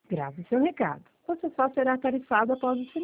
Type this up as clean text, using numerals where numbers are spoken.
Grave seu recado. Você só será tarifado após o